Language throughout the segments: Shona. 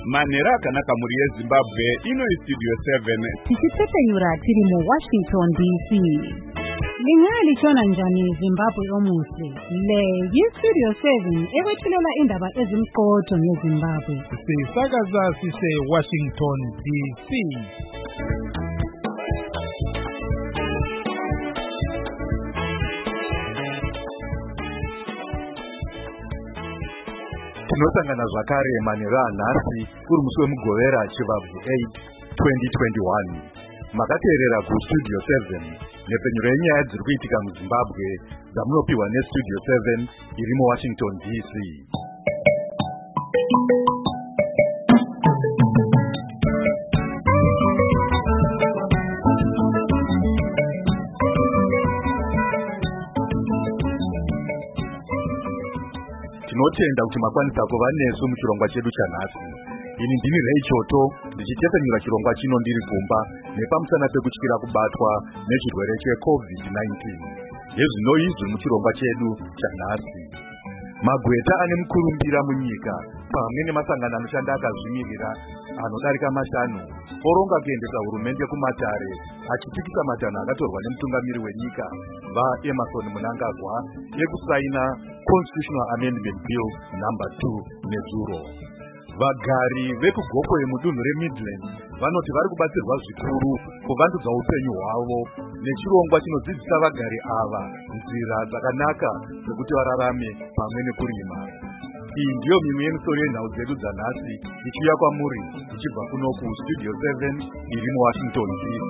Manera kanaka muri yeZimbabwe ino Studio 7 tichitepenyura tiri mu Washington DC. Lingali chona njani Zimbabwe omuhle. Le Studio 7 ewethulela indaba ezimqotho ngeZimbabwe. Sisakaza sise Washington DC. Tinosangana zvakare manera nhasi uri musi wemugovera chivabvu 8 2021 makateerera kustudio 7 nepfenyuro yenyaya dziri kuitika muZimbabwe dzamunopiwa nestudio 7 iri muWashington DC. Tinotenda kuti makwanisa kuva nesu muchirongwa chedu chanhasi. Ini ndini Ray Choto ndichitepenyura chirongwa chino ndiri kumba nepamusana pekutyira kubatwa nechirwere cheCovid-19. Hezvino izvi muchirongwa chedu chanhasi. Magweta ane mukurumbira munyika pamwe nemasangano anoshanda akazvimirira anodarika 5 oronga kuendesa hurumende kumatare achipikisa matanho akatorwa nemutungamiri wenyika vaEmmerson Mnangagwa ekusaina Constitutional Amendment Bill number 2 nezuro. Vagari vekugoko yemudunhu reMidland vanoti vari kubatsirwa zvikuru kuvandudza upenyu hwavo nechirongwa chinodzidzisa vagari ava nzira dzakanaka dzekuti vararame pamwe nekurima. Iyi ndiyo mimwe yemisoro yenhau dzedu dzanhasi ichiuya kwamuri ichibva kuno kustudio 7 iri muWashington DC.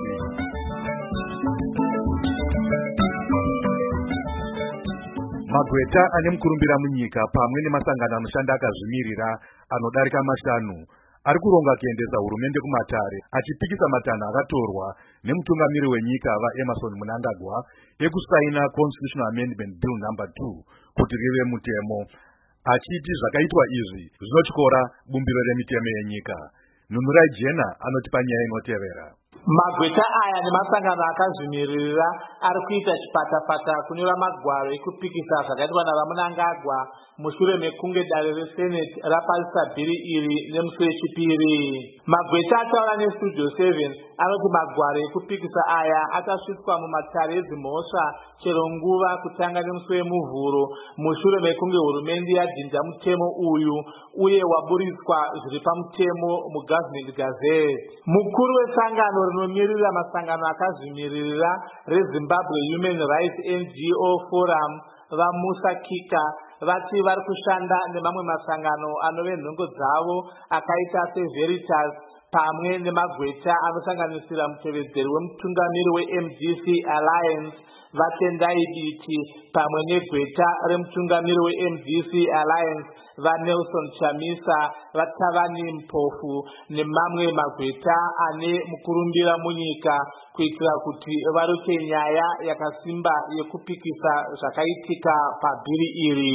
Magweta ane mukurumbira munyika pamwe nemasangano anoshanda akazvimirira anodarika 5 ari kuronga kuendesa hurumende kumatare achipikisa matanho akatorwa nemutungamiri wenyika vaEmmerson Mnangagwa ekusaina Constitutional Amendment Bill number 2 kuti rive mutemo, achiti zvakaitwa izvi zvinotyora bumbiro remitemo yenyika. Nunurai Jena anotipa nyaya inotevera. Magweta aya nemasangano akazvimirira ari kuita chipatapata kunyora magwaro ekupikisa zvakaitwa navaMnangagwa mushure mekunge dare reSenate rapasisa bhiri iri nemusi wechipiri. Magweta ataura nestudio 7 anoti magwaro ekupikisa aya achasvitswa mumatare edzimhosva chero nguva kutanga nemusi wemuvhuro mushure mekunge hurumende yadhinja mutemo uyu uye waburiswa zviri pamutemo muGovernment Gazette. Mukuru wesangano rinomirira masangano akazvimirira reZimbabwe Human Rights NGO Forum vaMusa Kika vati vari kushanda nemamwe masangano anove nhongo dzavo akaita seVeritas pamwe nemagweta anosanganisira mutevedzeri wemutungamiri weMDC Alliance vatendai biti pamwe negweta remutungamiri weMDC Alliance vaNelson Chamisa vaTavani Mpofu nemamwe magweta ane mukurumbira munyika kuitira kuti varuke nyaya yakasimba yekupikisa zvakaitika pabhiri iri.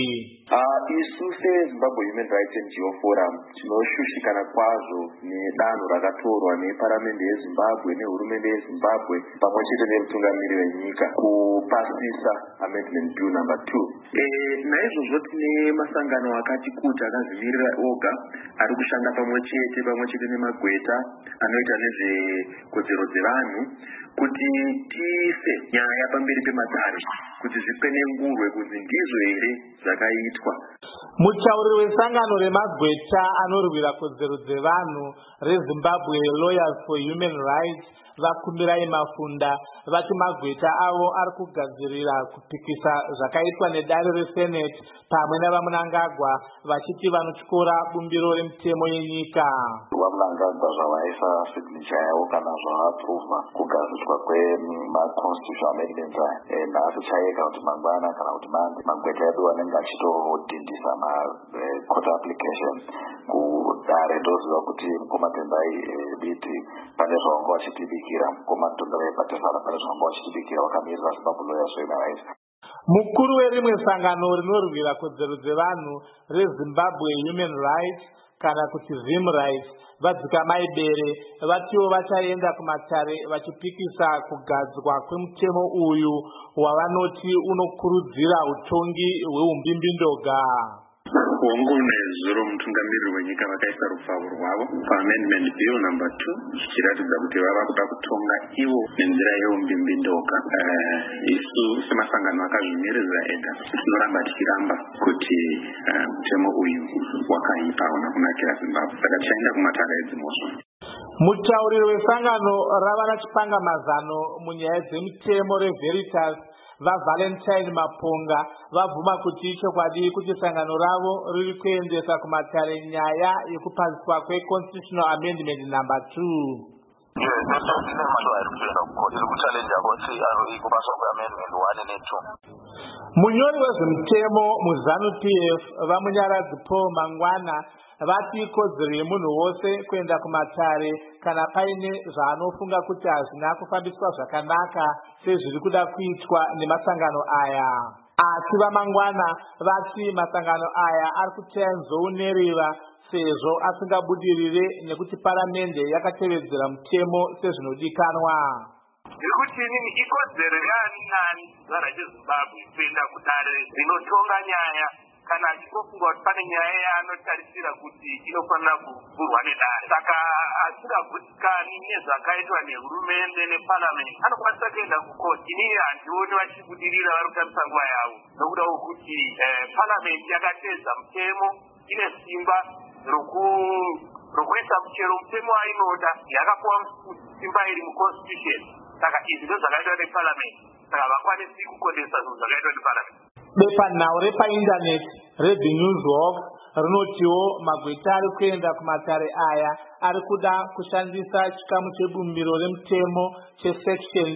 Isu seZimbabwe Human Rights NGO Forum tinoshushikana kwazvo nedanho rakatorwa neparamende yeZimbabwe nehurumende yeZimbabwe pamwe chete nemutungamiri wenyika kupasisa Amendment Bill number 2. Naizvozvo tine masangano akati kuti akazvimirira oga ari kushanda pamwe chete nemagweta anoita nezvekodzero dzevanhu kuti tiise nyaya pamberi pematare kuti zvikwenengurwe kunzi ndizvo here zvakaitwa. Mutauriri wesangano remagweta anorwira kodzero dzevanhu reZimbabwe Lawyers for Human Rights vakumbirai Mafunda vati magweta avo ari kugadzirira kupikisa zvakaitwa nedare reSenate pamwe navaMnangagwa vachiti vanotyora bumbiro remitemo yenyika. VaMnangagwa zvavaisa signature yavo kana zvavaapruva kugadzirwa kwemaconstitutional amendments aya nhasi chaika kuti mangwana kana kuti mande magweta edu anenge achitodhindisa court application kudare. Ndoziva kuti mukoma tendai biti pane zvavanga vachitibikira, mukoma tendai patesara pane zvavanga vachitibikira vakamirira Zimbabwe Lawyers for Human Rights. Mukuru werimwe sangano rinorwira kodzero dzevanhu reZimbabwe Human Rights kana kuti Zim Rights vadzika maibere vatiwo vachaenda kumatare vachipikisa kugadzwa kwemutemo uyu wavanoti unokurudzira utongi hweumbimbindoga. Kongo nezuro mutungamiriri wenyika vakaisa rufaro rwavo paamendment bill number 2 zvichiratidza kuti vava kuda kutonga ivo nenzira yeumbimbindoka. Isu semasangano akazvimirira ega tinoramba tichiramba kuti mutemo uyu wakaipa una kunakira Zimbabwe, saka tichaenda kumatara edzimosva. Mutauriri wesangano ravana chipangamazano munyaya dzemutemo reVeritas vaValentine Maponga vabvuma kuti chokwadi kuti sangano ravo riri kuendesa kumatare nyaya yekupadziswa kweConstitutional Amendment number 2. Munyori wezvemutemo muZanu PF vamunyaradzi Paul Mangwana vati ikodzero yemunhu wose kuenda kumatare kana paine zvaanofunga kuti hazvina kufambiswa zvakanaka sezviri kuda kuitwa nemasangano aya. Asi vaMangwana vati masangano aya ari kuchaya nzou nereva sezvo asingabudirire nekuti paramende yakatevedzera mutemo sezvinodikanwa. Ndikuti inini ikodzero yaani nani zara cheZimbabwe kuenda kudare rinotonga nyaya kana achitofunga kuti pane nyaya yaanotarisira kuti inofanira kuvhurwa nedare. Saka asingagutsikani nezvakaitwa nehurumende neparliament anokwanisa kuenda kukoti. Inini handioni vachibudirira vari kutambisa nguva yavo nokuda kwokuti parliament yakateedza mutemo, ine simba rokuisa muchero mutemo wainoda, yakapuwa simba iri muconstitution. Saka izvi ndo zvakaitwa neparliament, saka vakwanisi kukondesa zvinhu zvakaitwa neparliament. Bepanhau repaindaneti reTheNewsHawk rinotiwo magweta ari kuenda kumatare aya ari kuda kushandisa chikamu chebumbiro remutemo chesection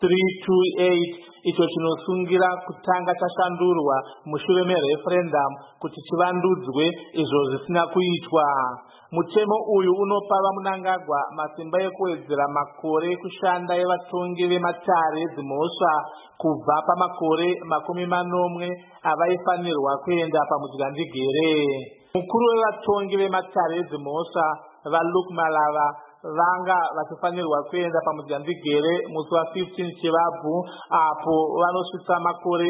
328 icho chinosungira kutanga chashandurwa mushure mereferendum kuti chivandudzwe izvo zvisina kuitwa. Mutemo uyu unopa vaMunangagwa masimba ekuwedzera makore kushanda evatongi vematare dzimhosva kubva pamakore 40 avaifanirwa kuenda pamudzigandigere. Mukuru wevatongi vematare edzimhosva vaLuke Malava vanga vachifanirwa kuenda pamudzigandigere musi wa15 Chivabvu apo vanosvitsa makore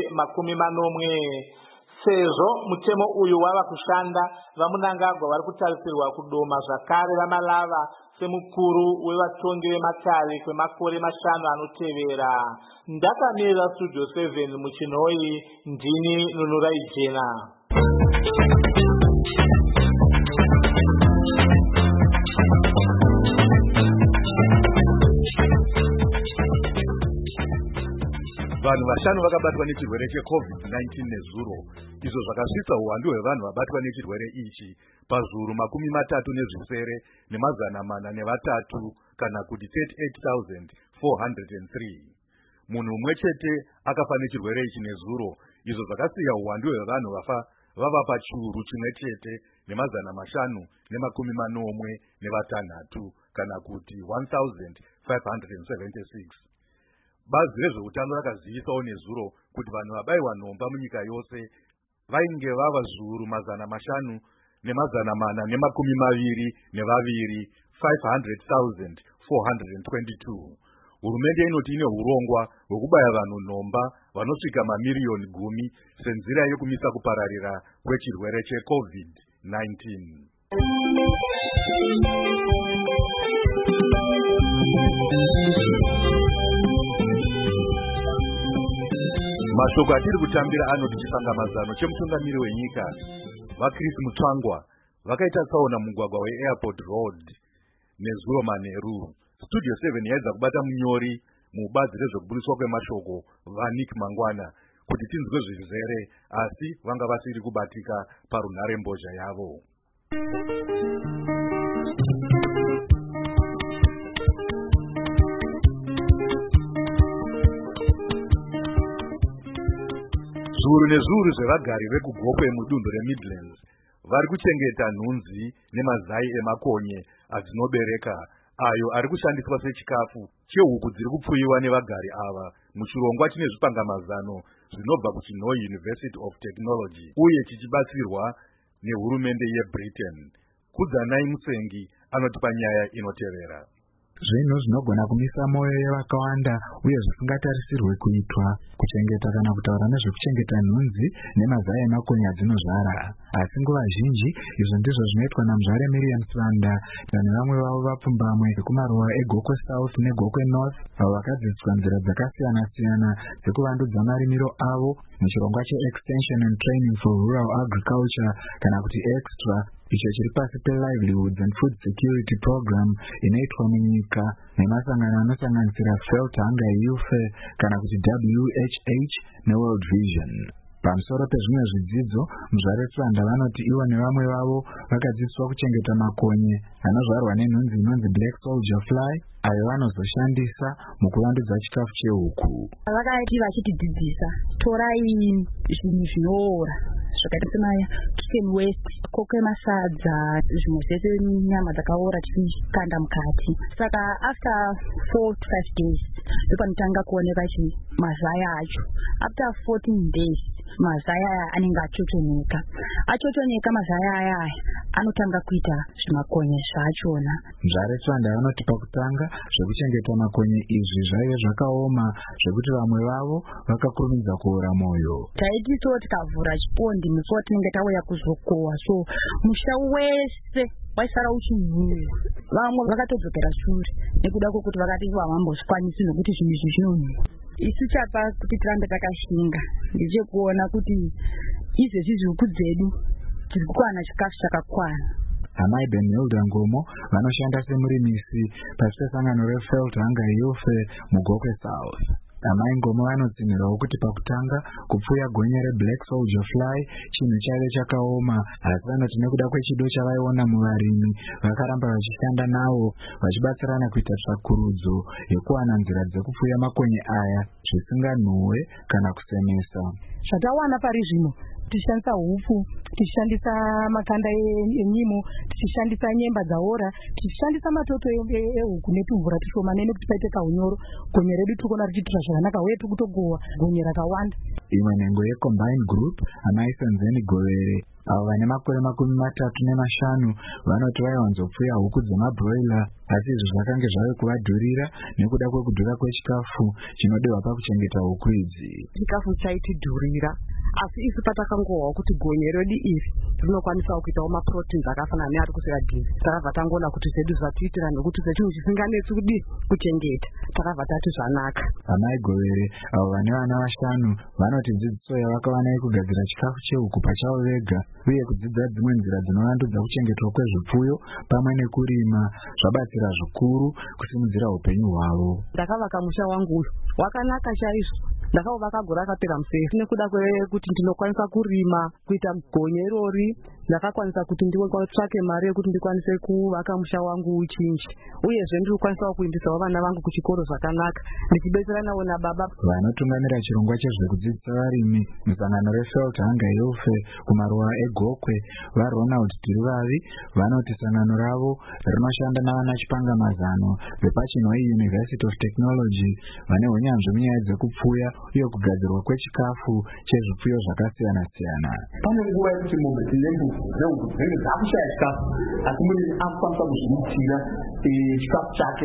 40. Sezvo mutemo uyu wava kushanda, vaMunangagwa vari kutarisirwa kudoma zvakare vaMalava semukuru wevatongi vematare kwemakore 5 anotevera. Ndakamirira Studio 7 muChinoi, ndini Nunurai Jena. Vanhu vashanu vakabatwa nechirwere cheCovid-19 nezuro, izvo zvakasvitsa uwandu hwevanhu vabatwa nechirwere ichi pazviuru 37 nemazana 403 kana kuti 38,403. Munhu umwe chete akafa nechirwere ichi nezuro, izvo zvakasiya uwandu hwevanhu vafa vava pachiuru chimwe chete nemazana 546 kana kuti 1,576. Bazi rezveutano rakazivisawo nezuro kuti vanhu vabaiwa nhomba munyika yose vainge vava zviuru 542 500,422. Hurumende inoti ine urongwa hwekubaya vanhu nhomba vanosvika mamiriyoni 10 senzira yekumisa kupararira kwechirwere cheCovid-19. Mashoko atiri kutambira anoti chipangamazano chemutungamiri wenyika vaChris Mutsvangwa vakaita tsaona mugwagwa weAirport Road nezuro manheru. Studio 7 yaedza kubata munyori mubazi rezvekubudiswa kwemashoko vaNick Mangwana kuti tinzwe zvizere, asi vanga vasiri kubatika parunhare mbozha yavo. Zviuru nezviuru zvevagari vekugopwe mudunhu reMidlands vari kuchengeta nhunzi nemazai emakonye adzinobereka ayo ari kushandiswa sechikafu chehuku dziri kupfuyiwa nevagari ava muchirongwa chine zvipangamazano zvinobva kuChinoi University of Technology uye chichibatsirwa nehurumende yeBritain. Kudzanai Musengi anotipa nyaya inotevera. zvinhu zvinogona kumisa moyo yevakawanda uye zvisingatarisirwe kuitwa, kuchengeta kana kutaura nezvekuchengeta nhunzi nemazaya emakonye adzinozvara. Asi nguva zhinji izvo ndizvo zvinoitwa namuzvare Miriam Sanda nevamwe vavo vapfumbamwe vekumaruwa eGokwe South neGokwe North, avo vakadzidziswa nzira dzakasiyana-siyana dzekuvandudza marimiro avo muchirongwa cheExtension and Training for Rural Agriculture kana kuti EXTRA, icho chiri pasi peLivelihoods and Food Security Program inoitwa munyika nemasangano anosanganisira Felt Hunger Youth kana kuti WHH neWorld Vision. Pamusoro pezvimwe zvidzidzo, muzvare Sanda vanoti ivo nevamwe vavo vakadzidziswa kuchengeta makonye anozvarwa nenhunzi inonzi Black Soldier Fly, ayo vanozoshandisa mukuvandudza chikafu chehuku. Vakaiti vachitidzidzisa torai zvinhu zvinoora zvakaita semaya chicken waste, koke masadza, zvimwe zvese nyama dzakaora tichikanda mukati. Saka after 4 to 5 days ndopanotanga kuoneka mazaya acho. After 14 days mazaya aya anenge achotoneka mazaya aya anotanga kuita zvimakonye zvachona. Muzvare Sanda vanoti pakutanga zvekuchengeta makonye izvi zvaive zvakaoma zvekuti vamwe vavo vakakurumidza kuora moyo. Taiti tikavhura chipondi musi watinenge tauya kuzokohwa, so musha wese waisara uchinhuhwa. Vamwe vakatodzokera shure nekuda kwokuti vakati havambozvikwanisi nokuti zvinhu izvi zvinonhuhwa. Isu chapa kuti tirambe takashinga ndechekuona kuti izvezvi huku dzedu tiri kuwana chikafu chakakwana. Amai Benilda Ngomo vanoshanda semurimisi pasi pesangano reFelt Hunger Youth muGokwe South. Amai Ngomo vanotsinhirawo kuti pakutanga kupfuya gonye reBlack Soldier Fly chinhu chaive chakaoma, asi vanoti nekuda kwechido chavaiona muvarimi vakaramba vachishanda navo vachibatsirana kuita tsvakurudzo yekuwana nzira dzekupfuya makonye aya zvisinganhuhwe kana kusemesa. Zvatawana pari zvino tichishandisa hupfu, tichishandisa makanda enyimo, tichishandisa nyemba dzaora, tichishandisa matoto ehuku netumvura tushomanene kuti paite kaunyoro. Gonye redu tirikuona richiitira zvakanaka uye tiri kutogohwa gonye rakawanda. Imwe nhengo yeCombined Group, Amai Senzeni Govere, avo vane makore 35 vanoti vaiwanzopfuya huku dzemabroiler, asi izvi zvakange zvave kuvadhurira nekuda kwekudhura kwechikafu chinodiwa pakuchengeta huku idzi. Chikafu chaitidhurira, asi isu patakangohwa kuti gonye redu iri rinokwanisa kuitawo maproteins akafanana neari kusera bhinzi, takabva tangoona kuti zvedu zvatiitira nokuti sechinhu chisinganetsi kuchengeta, takabva tati zvanaka. Amai Govere, avo vane vana 5, vanoti dzidziso yavakawana yekugadzira chikafu chehuku pachavo vega uye kudzidza dzimwe nzira dzinovandudza kuchengetwa kwezvipfuyo pamwe nekurima zvabatsira zvikuru kusimudzira upenyu hwavo. Ndakavaka musha wangu uyu wakanaka chaizvo, ndakauvaka gore rakapera museri nekuda kwekuti ndinokwanisa kurima, kuita gonye irori. Ndakakwanisa kuti nditsvake mari yekuti ndikwanise kuvaka musha wangu uchinji, uyezve ndiri kukwanisawo kuendesawo vana vangu kuchikoro zvakanaka ndichibetseranawo nababa. Vanotungamira chirongwa chezvekudzidzisa varimi musangano reFelt Hunger Youth kumaruwa eGokwe vaRonald Tirivavi vanoti sangano ravo rinoshanda navana chipangamazano vepachinhoi University of Technology vane hunyanzvi munyaya dzekupfuya uye kugadzirwa kwechikafu chezvipfuyo zvakasiyana-siyana. Pane nguva yekuti mombe dzinenge dzakushaya chikafu, asi murimi akukwanisa kuzviitira chikafu chake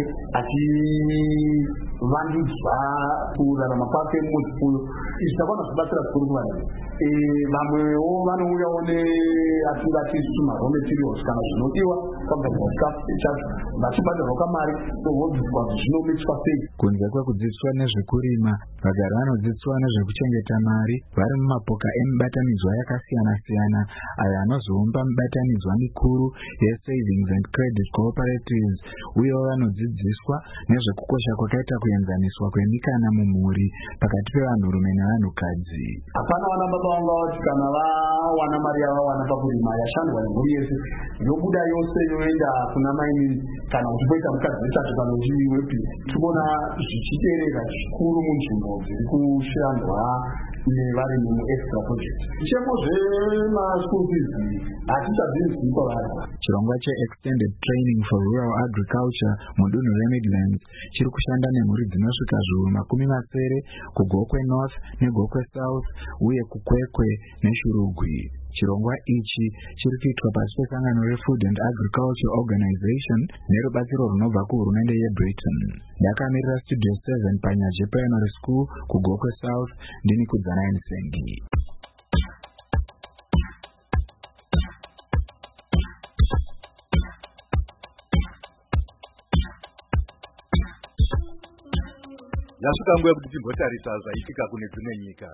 achivandudzwa kurarama kwake muzvipfuyo. Izvi zvakwana zvibatsira zvikuru kuvarimi. Vamwewo vanouyawo neatingati raw materials kana zvinodiwa pakugadzira chikafu chacho, vachibhadharwa kamari vodzidziswa kuti zvinometswa sei. Kunze kwekudzidziswa nezvekurima, vagari vanodzidziswa nezvekuchengeta mari vari mumapoka emibatanidzwa yakasiyana-siyana ayo anozoumba mibatanidzwa mikuru yeSavings and Credit Cooperatives, uyewo vanodzidziswa nezvekukosha kwakaita kuenzaniswa kwemikana mumhuri pakati pevanhurume nevanhukadzi. Hapana vana baba vanga vati kana vawana mari yavawana pakurima yashandwa nemhuri yese yobuda yose yoenda kuna maimini kana kuti poita mukadzi wetatu kana kuti wepi. Tinoona zvichiterera zvikuru munzvimbo dziri kushandwa nevarimi muExtra project. Zvishemo zvemaschool fees hatichazvinzwi kwavari. Chirongwa cheExtended Training for Rural Agriculture mudunhu reMidlands chiri kushanda nemhuri dzinosvika 70 kuGokwe North neGokwe South uye kuKwekwe neShurugwi. Chirongwa ichi chiri kuitwa pasi pesangano reFood and Agriculture Organization nerubatsiro runobva kuhurumende yeBritain. Ndakamirira Studio 7 paNyaje Primary School kuGokwe South, ndini Kudzanaini Sengi. Yasvika nguva yekuti timbotarisa zvaitika kune dzimwe nyika.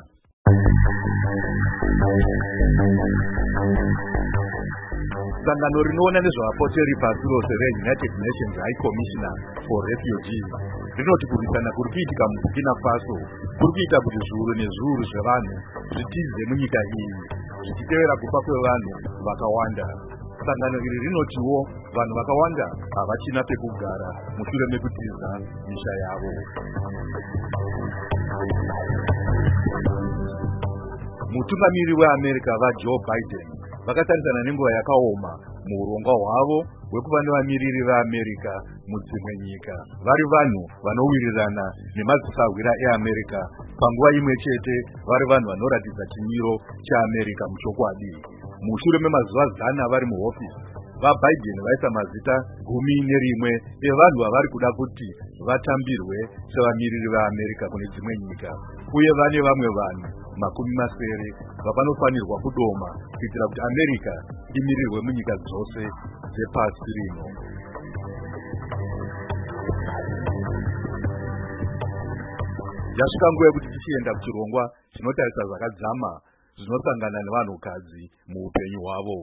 Sangano rinoona nezvavapoteri pasi rose reUnited Nations High Commissioner for Refugees rinoti kurwisana kuri kuitika muBurkina Faso kuri kuita kuti zviuru nezviuru zvevanhu zvitize munyika iyi zvichitevera kufa kwevanhu vakawanda. Sangano iri rinotiwo vanhu vakawanda havachina pekugara mushure mekutiza misha yavo. Mutungamiri weAmerica vaJoe Biden vakatarisana nenguva yakaoma muurongwa hwavo hwekuva nevamiriri veAmerica mudzimwe nyika. Vari vanhu vanowirirana nemadzisarwira eAmerica panguva imwe chete vari vanhu vanoratidza chimiro cheAmerica muchokwadi. Mushure memazuva 100 vari muhofisi, vaBiden vaisa mazita 11 evanhu vavari kuda kuti vatambirwe sevamiriri veAmerica kune dzimwe nyika, uye vane vamwe vanhu 70 vapanofanirwa kudoma kuitira kuti America imirirwe munyika dzose dzepasi rino. Yasvika nguva yekuti tichienda kuchirongwa chinotarisa zvakadzama zvinosangana nevanhukadzi muupenyu hwavo.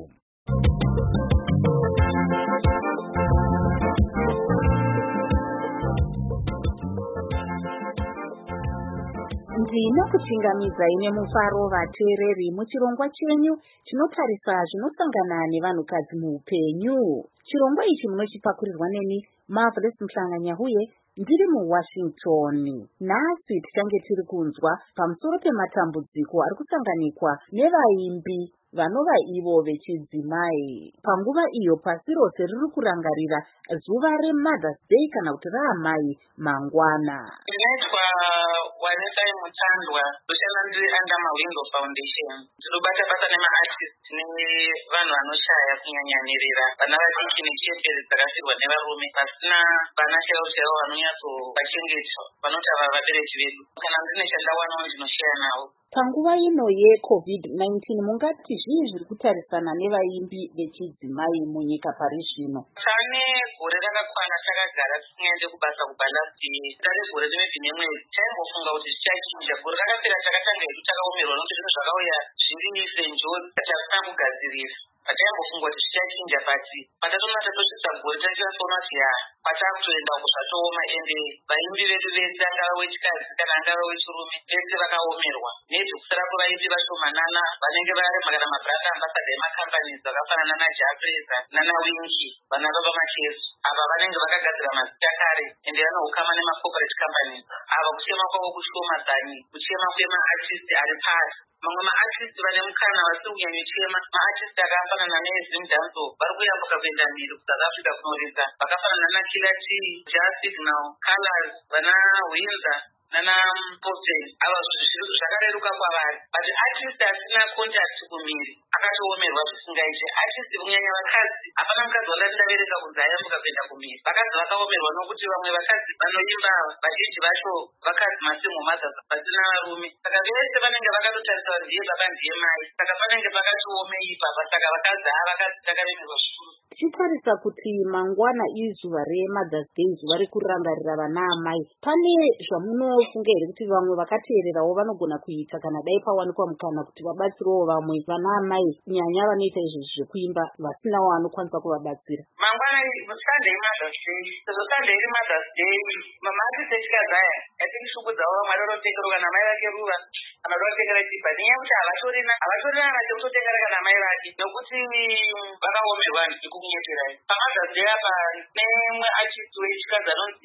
Ndinokuchingamidza ine mufaro vateereri muchirongwa chenyu chinotarisa zvinosangana nevanhukadzi muupenyu. Chirongwa ichi munochipakurirwa neni Marvelous Mhlanga-Nyahuye ndiri muWashington. Nhasi tichange tiri kunzwa pamusoro pematambudziko ari kusanganikwa nevaimbi vanova ivo vechidzimai. Panguva iyo pasi rose riri kurangarira zuva reMother's Day kana kuti raamai mangwana. Ndinoitwa Wanesai Mutandwa, ndoshanda ndiri under Mawindo Foundation. Ndinobata basa nemaartist nevanhu vanoshaya kunyanyanirira vana vadiki nechembere dzakafirwa nevarume pasina vana chaivo vanonyatsovachengetwa vanoti ava vabereki vedu. Kana ndine chandawanawo ndinoshaya navo. Panguva ino yeCovid-19 mungati zvii zviri kutarisana nevaimbi vechidzimai munyika pari zvino? Pane gore rakakwana takagara tisingaende kubasa kubalasti tare gore rimwe nemwedzi taimbofunga kuti zvichachinja. Gore rakapera takatanga hedu takaomerwa nokuti zvinhu zvakauya zviri senjodzi tatisina kugadzirira. Pataimbofungwa kuti zvichachinja pati patatoona tatosvitsa gore tachitoona kuti kwatakutoenda kuzvatooma ende vaimbi vedu vese angava wechikadzi kana angava wechirume vese vakaomerwa. Kusara kwevaimbi vashomanana vanenge varema kana mabranda ambasada emacompanies vakafanana naJafreza nanaWinky vana baba macheso ava vanenge vakagadzira mazita kare ende vanohukama nemacorporate companies ava kuchema kwavo kushomadzani kuchema kwemaartist ari pasi. Mamwe maartist vane mukana vasiri kunyanyochema maartist akafanana neZim Danzo vari kuyambuka kuenda mbiri kuSouth Africa kunoridza vakafanana naKiller T, Jazz Signal, Colors, vana Windsor nana Posten. Ava zviri zvakareruka kwavari. But artist asina contact kumiri akatoomerwa zvisingaite. Artist kunyanya vakadzi hapana mukadzi wandati ndabereka kunzi ayambuka kuenda kumiri. Vakadzi vakaomerwa nokuti vamwe vakadzi vanoimba vazhinji vacho vakadzi masingle mothers vasina varume. Saka vese vanenge vakatotarisa kuti ndiye baba ndiye mai. Saka panenge pakatiome ipapa. Saka vakadzi vakadzi takaremerwa zvikuru. Tichitarisa kuti mangwana izuva reMother's Day zuva rekurangarira vana amai. Pane zvamunofunga here kuti vamwe vakateererawo vanogona kuita kana dai pawanikwa mukana kuti vabatsirewo vamwe vana amai kunyanya vanoita izvi zvekuimba vasinawo anokwanisa kuvabatsira? Mangwana Sunday Mother's Day. Sunday iri Mother's Day. Maartist echikadzi aya yatinishukudzawo vamwe vadotengerwa kana mai vake ruva kana dotengera chipa. Nenyaya yekuti havatorina nachekutotengera kana mai vake nokuti vakaomerwa ndikukunyeterai. PaMother's Day apa nemumwe artist wechikadzi anonzi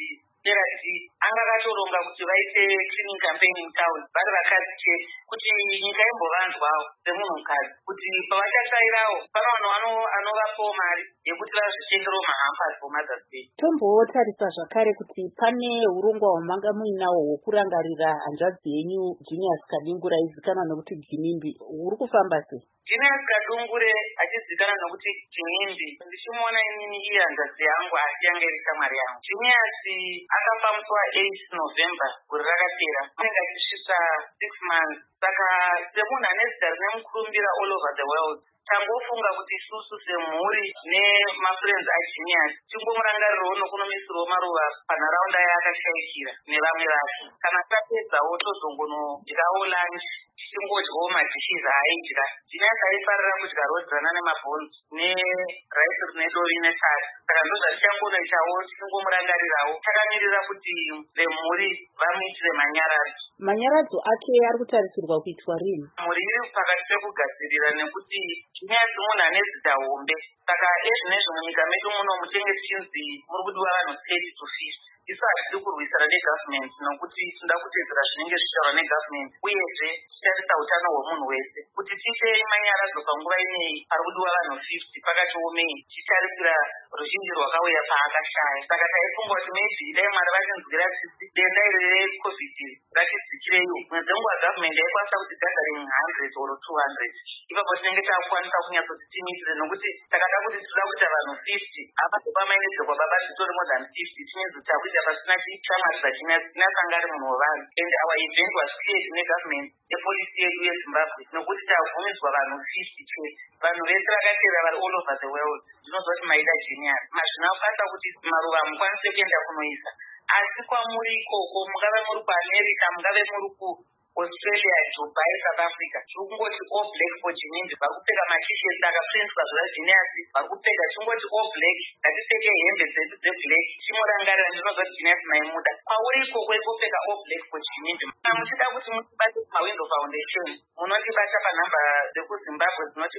Derati anga akatoronga kuti vaite cleaning campaign in town vari vakadzi chete kuti nyika imbovanzwawo semunhukadzi kuti pavachatsvairawo pane vanhu anovapawo mari yekuti vazvitengerawo mahampas for tombotarisa zvakare kuti pane urongwa hwamanga muinawo hwokurangarira hanzvadzi yenyu Junius Kadungure aizikanwa nokuti Ginimbi uri kufamba sei? Junius Kadungure achizikanwa nokuti Ginimbi ndichimuona inini iye hanzvadzi yangu asi yanga iri shamwari yangu. Junius akafa musi wa8 November gore rakapera anenge achisvika 6 months. Saka semunhu ane zita rine mukurumbira all over the world tangofunga kuti isusu semhuri nemafriends aGenius tingomurangarirawo nokunomisirawo maruva panharaunda yaakashaikira nevamwe vake. Kana tapedzawo tozongonodyrawo lunch tichingodyawo madhishes aaidya. Genius aifarira kudya rodzana nemabhonzi neraisi rine dori nesari. Saka ndozvatichangonoitawo tichingomurangarirawo takamirira kuti vemhuri vamuitire manyaradzo. Manyaradzo ake ari kutarisirwa kuitwa rini? Mhuri iri pakati pekugadzirira nekuti Genius munhu ane zita hombe. Saka ezvinezvo munyika medu muno muchenge tichinzi muri kudiwa vanhu 30 to 50. Isu hatidi kurwisana negavhimenti nokuti tinoda kutedzera zvinenge zvichitaurwa negavhimenti uyezve tichitarisa utano hwemunhu wese. Kuti tiite manyaradzo panguva ineyi pari kudiwa vanhu 50 pakati omei tichitarisira ruzhinji rwakauya paakashaya. Saka taifunga kuti maybe dai Mwari vachinzwira tsitsi denda iri reCovid ratidzikireyo mwedzi nguva gavhimenti yaikwanisa kuti gathering 100 or 200. Ipapo tinenge taakukwanisa kunyatsoti timitire nokuti takada kuti tinoda kuita vanhu 50 apa pamainedzekwa baba titori more than 50 tinezi takuita pasina chishamwari zvatinasanga ari munhu wevanhu. And our event was created negovernment epolisi yedu yeZimbabwe nokuti tabvumidzwa vanhu 50 chete. Vanhu vese vakatevera vari all over the world. Ndinozwa kuti maida Genius mazvinakwanisa kuti maruva mukwanise kuenda kunoisa. Asi kwamuri ikoko mungave muri kuAmerica mungave muri kuAustralia, Dubai, South Africa tiri kungoti all black for Ginimbi. Vari kupfeka matisheti akaprintwa zva Genius vari kupfeka chingoti all black. Ngatipfeke hembe dzedu dzeblack timurangarira. Ndinozva kuti Genius maimuda. Pauri ikoko ikupfeka all black for Ginimbi. Kana muchida kuti mutibate kuMawindo Foundation munotibata panhamba dzekuZimbabwe dzinoti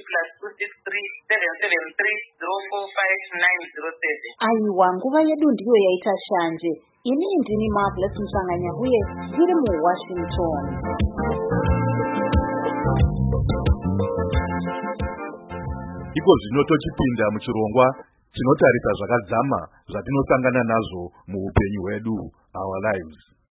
+263 773 045 907. Aiwa, nguva yedu ndiyo yaita shanje. Ini ndini Marvelous Mhlanganya uye ndiri muWashington. Iko zvino tochipinda muchirongwa chinotarisa zvakadzama zvatinosangana nazvo muupenyu hwedu, our lives.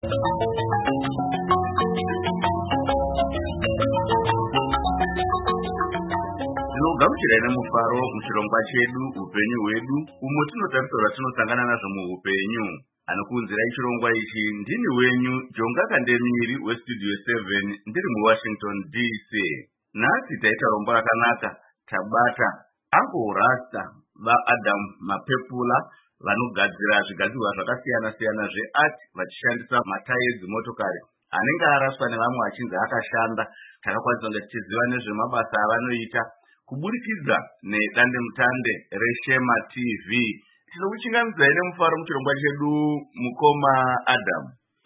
Tinogamuchira nemufaro muchirongwa chedu upenyu hwedu umo tinotarisa zvatinosangana nazvo muupenyu. Anokuunzirai chirongwa ichi ndini wenyu Jonga Kandemiri westudio 7 ndiri muWashington DC. Nhasi taita rombo rakanaka tabata Uncle Rasta vaAdam Mapepula vanogadzira zvigadzirwa zvakasiyana-siyana zveart vachishandisa matayi edzimotokari anenge araswa nevamwe achinzi akashanda. Takakwanisa kunge tichiziva nezvemabasa avanoita kuburikidza nedandemutande reShema TV. Tinokuchingamidza nemufaro muchirongwa chedu mukoma Adam.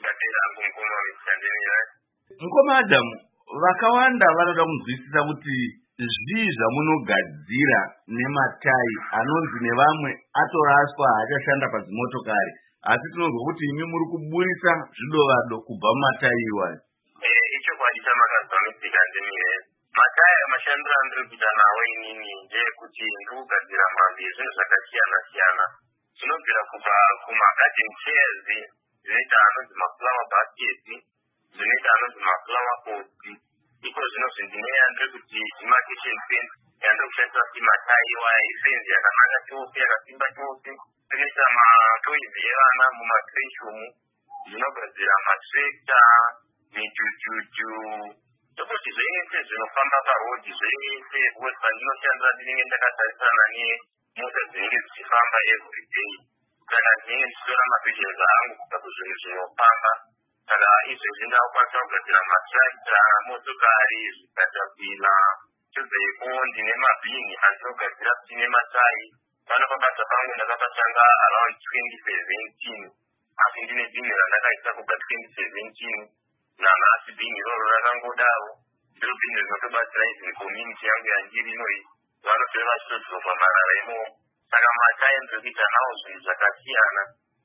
Mukoma Adam, vakawanda vanoda kunzwisisa kuti zvii zvamunogadzira nematayi anonzi nevamwe atoraswa achashanda padzimotokari, asi tinonzwa kuti imi muri kuburisa zvidovado kubva mumatayi iwayo. Ichokwadi chamakazamisika ndimire. Matayi amashandiro andiri kuita nawo inini ndeyekuti ndiri kugadzira mhando yezvinhu zvakasiyana-siyana. Zvinobvira kubva kumagarden chairs, zvinoita anonzi maflower baskets, zvinoita anonzi maflower pots. Iko zvino zvindinei andiri kuti demarcation fence yandiri kushandisa kuti matayi waya ifenzi yakanaka chose yakasimba chose. Zvinoita matoys evana mumakreshroom, zvinogadzira matrekta, mijujuju, tokuti zvese zvinofamba parodhi zvese pandinoshandira ndinenge ndakatarisana nemota dzinenge dzichifamba everyday. Saka ndinenge ndichitora mabhizinesi angu kubva kuzvinhu zvinofamba. Saka izvezvi ndakukwanisa kugadzira matrakta, motokari, zvikatapila. Chobvepo ndine mabhini andinogadzira kuti nematayi. Pano pabasa pangu ndakapatanga around 2017. Asi ndine bhini randakaisa kubva 2017. Nanhasi bhini iroro rakangodaro. Ndiro bhini rinotobatsira izini community yangu yandiri inoyi. Vanotora vachitodhova marara imomo. Saka matayi ndiri kuita nawo zvinhu zvakasiyana.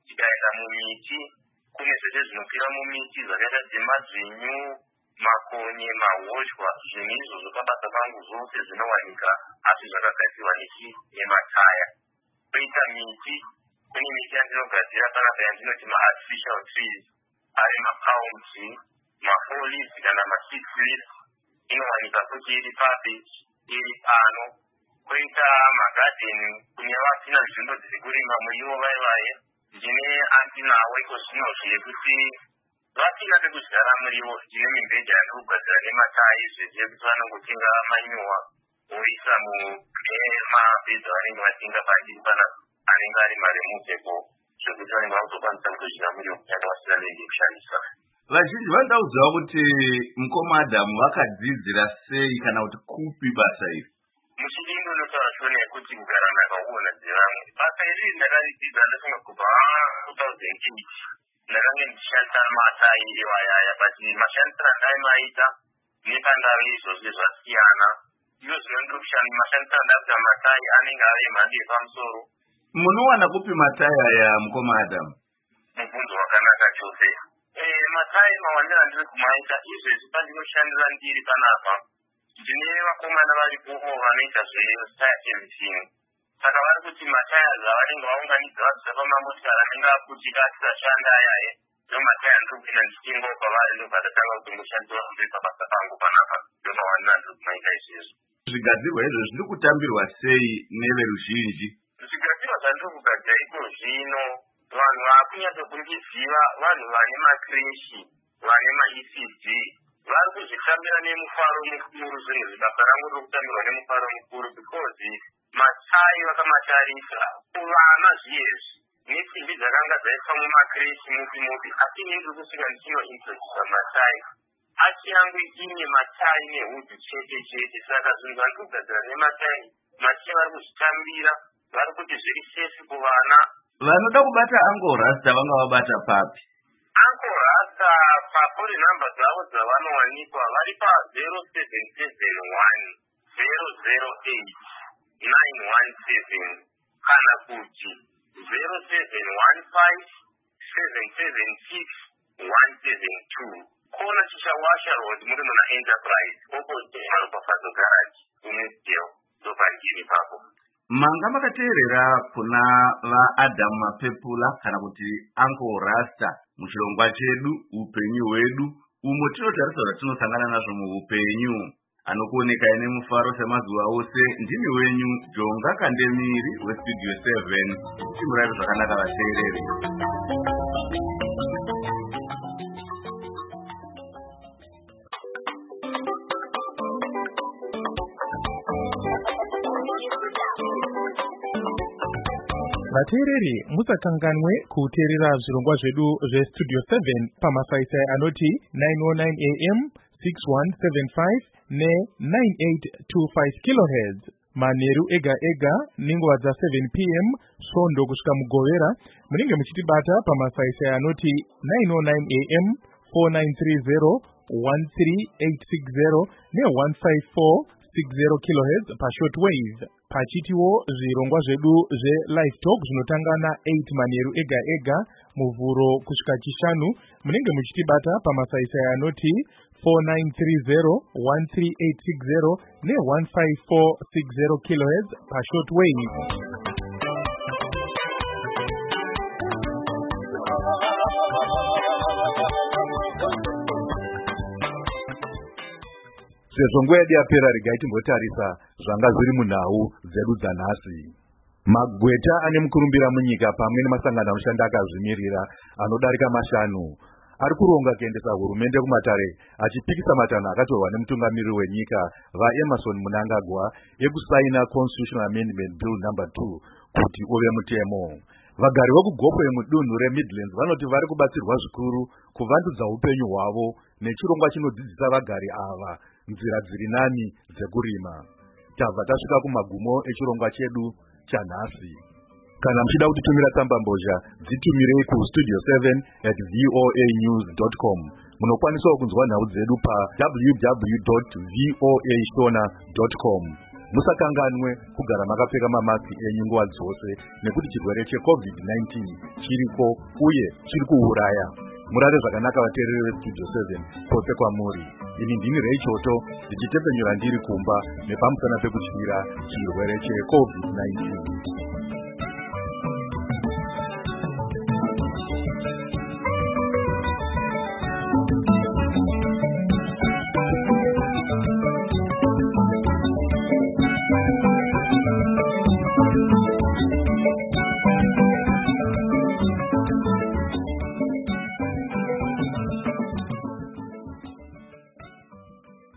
tikaenda mumiti kune zvese zvinokwira mumiti zvakaita semazvinyu, makonye, mahoshwa. Zvinhu izvozvo pabasa pangu zvose zvinowanika asi zvakagadzirwa nemataya. Koita miti, kune miti yandinogadzira panapa yandinoti ma-artificial trees, ari ma-palms, ma-4 leaves kana ma-6 leaves. Inowanika kuti iri papi, iri pano. Koita magadheni, kune vasina nzvimbo dziri kurima muriwo vaivaye, ndine andinawo ikozvinozvo yekuti vasina pekudyara muriwo, ndine mibhedha yandikugadzira nemataya zvese yekuti vanongotenga manyuwa voisa mumabhedha vanenge vatenga pandiri panapa anenge ari maremovable zvekuti vanenge vakutokwanisa kutodyara muriwo kunyange vasina nenge kushandisa. Vazhinji vanoda kuziva kuti mukoma Adamu vakadzidzira sei kana kuti kupi basa iri? Muchidingo unotaura shona yekuti kugara ndakaona dzevamwe. Basa iri ndakaridzidza ndafunga kubva 2008. Ndakange ndichishandisa matayi iwayaya, but mashandisiro andaimaita nepandave izvozvo zvasiyana. Iyo zvino ndiri kushandisa mashandisiro andakuita matayi anenge ari emhando yepamusoro. Munowana kupi matayi aya mukoma Adamu? Mubvunzo wakanaka chose. Matayi mawandiro andiri kumaita izvezvi pandinoshandira ndiri panapa. Ndine vakomana varipowo vanoita zvetaya servicing. Saka vari kuti mataya avanenge vaunganidza vabvisa pamamotikari anenge aputika asisashanda ayaye ndomataya andiri kupinda ndichitengawo pavari ndobva ndatanga kutongoshandiswa mberi pabasa pangu panapa. Ndomawandiro andiri kumaita izvezvo. Zvigadzirwa izvozvo zviri kutambirwa sei neveruzhinji? Zvigadzirwa zvandiri kugadzira iko zvino vanhu vakunyatsokundiziva, vanhu vane makreshi, vane ma-ECD vari kuzvitambira nemufaro mukuru. Zvinhu zibasa rangu riri kutambirwa nemufaro mukuru because matayi vakamatarisa kuvana zviyezvi nesimbi dzakanga dzaiswa mumakreshi mupi asi ini ndiri kusvika ndichinointrodusa matayi asi yangu ine matayi nehudhu chete. Saka zvinhu vari kugadzira nematayi vari kuzvitambira, vari kuti zviri sefi kuvana. Vanoda kubata Uncle Rasta vangavabata papi? Uncle Rasta papori nhamba dzavo dzavanowanikwa vari pa0771 008 917 kana kuti 0715 776 172. Kona chichawasha road muri muna Enterprise opposite Maropafazo Garage Unisdale ndopandiri papo. Manga makateerera kuna vaAdamu Mapepula kana kuti Uncle Rasta muchirongwa chedu upenyu hwedu umo tinotarisa zvatinosangana nazvo muupenyu. Anokuonekai nemufaro semazuva ose ndini wenyu Jonga Kandemiri weStudio 7. Timurayiro zvakanaka vateereri. Vateereri musakanganwe kuteerera zvirongwa zvedu zveStudio 7 pamasaisai anoti 909 AM 6175 ne9825 kHz manheru ega ega nenguva dza7 PM svondo kusvika mugovera. Munenge muchitibata pamasaisai anoti 909 AM 4930 13860 ne15460 kHz pashortwave. Pachitiwo zvirongwa zvedu zveLive Talk zvinotangana 8 manheru ega ega muvhuro kusvika chishanu. Munenge muchitibata pamasaisai anoti 4930 13860 ne15460 kHz pashortwave. Sezvo nguva yedu yapera, regai timbotarisa zvanga zviri munhau dzedu dzanhasi. Magweta ane mukurumbira munyika pamwe nemasangano anoshanda akazvimirira anodarika 5 ari kuronga kuendesa hurumende kumatare achipikisa matanho akatorwa nemutungamiriri wenyika vaEmerson Mnangagwa ekusaina Constitutional Amendment Bill No. 2 kuti uve mutemo. Vagari vekugopwe mudunhu reMidlands vanoti vari kubatsirwa zvikuru kuvandudza upenyu hwavo nechirongwa chinodzidzisa vagari ava nzira dziri nani dzekurima. Tabva tasvika kumagumo echirongwa chedu chanhasi. Kana muchida kutitumira tsamba mbozha, dzitumirei kustudio7@voanews.com. Munokwanisawo kunzwa nhau dzedu pa www.voashona.com. musakanganwe kugara makapfeka mamasiki enyu nguva dzose nekuti chirwere cheCovid-19 chiriko uye chiri kuuraya. Murare zvakanaka vateereri veStudio 7 kwose kwamuri. Ini ndini Ray Choto ndichitepfenyura ndiri kumba nepamusana pekutyira chirwere cheCovid-19.